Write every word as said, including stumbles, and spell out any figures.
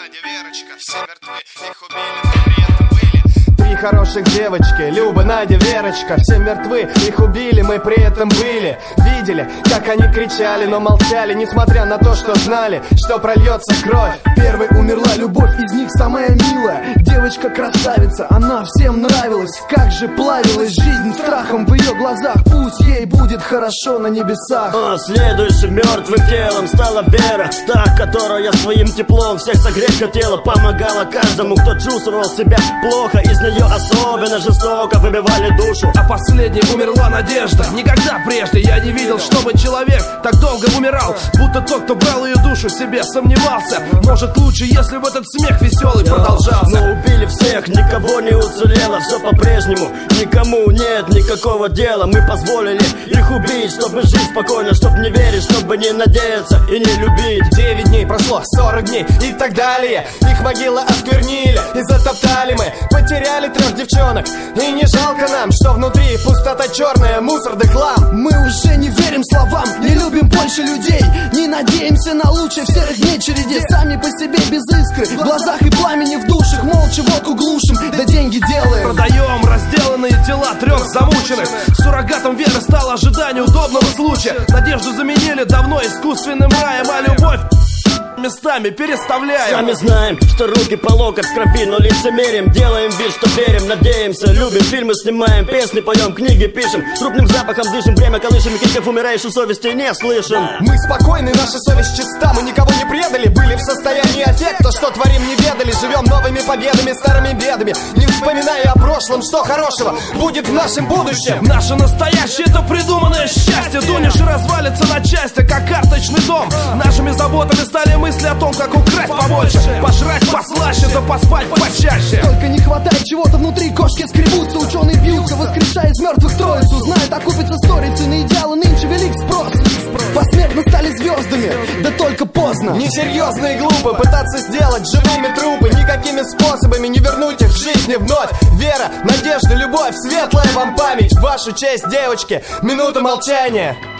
Надя, Верочка, все мертвы, их убили, но при этом были. Три хороших девочки, Люба, Надя, Верочка, все мертвы, их убили, мы при этом были. Видели, как они кричали, но молчали, несмотря на то, что знали, что прольется кровь. Первой умерла любовь, из них самая милая. Девочка-красавица, она всем нравилась. Как же плавилась жизнь страхом в ее глазах. Пусть ей будет хорошо на небесах. А следующим мертвым телом стала Вера, та, которая своим теплом всех согреть хотела. Помогала каждому, кто чувствовал себя плохо. Из нее особенно жестоко выбивали душу. А последней умерла Надежда. Никогда прежде я не видел, чтобы человек так долго умирал. Будто тот, кто брал ее душу, себе сомневался. Может лучше, если бы этот смех веселый продолжался. Но убили всех, никого не уцелело. Все по-прежнему, никому нет никакого дела. Мы позволили их убить, чтобы жить спокойно, чтобы не верить, чтобы не надеяться и не любить. Девять дней прошло, сорок дней и так далее. Их могилы осквернили и затоптали мы. Потеряли трех девчонок, и не жалко нам, что внутри пустота черная, мусор да хлам. Мы уже не верим словам, не любим больше людей. Не надеемся на лучшее в серых дней череде. Сами по себе без искры, в глазах и пламени в душах. Молча водку глушим, да деньги делаем. Продаем разделанные тела трех замученных. Суррогатом веры стало ожидание удобного случая. Надежду заменили давно искусственным раем, а любовь местами переставляем. Сами знаем, что руки по локоть в крови, но лицемерим. Делаем вид, что верим, надеемся, любим. Фильмы снимаем, песни поем, книги пишем. Трупным запахом дышим, время колышем. И криков умирающей совести не слышим. Мы спокойны, наша совесть чиста. Мы никого не предали, были в состоянии аффекта. Что творим, не ведали, живем новыми победами, старыми бедами. Не вспоминая о прошлом, что хорошего будет в нашем будущем. Наше настоящее — это придуманное счастье. Дунешь и развалится на части, как карточный дом. Нашими заботами стали мы мысли о том, как украсть побольше, пожрать послаще, да поспать почаще. Только не хватает чего-то внутри, кошки скребутся, ученые бьются, воскрешая из мертвых троицу. Знают, окупится сторицей, на идеалы нынче велик спрос. Посмертно стали звездами, да только поздно. Несерьезно и глупо пытаться сделать живыми трупы. Никакими способами не вернуть их в жизни вновь. Вера, надежда, любовь, светлая вам память. В вашу честь, девочки, минута молчания.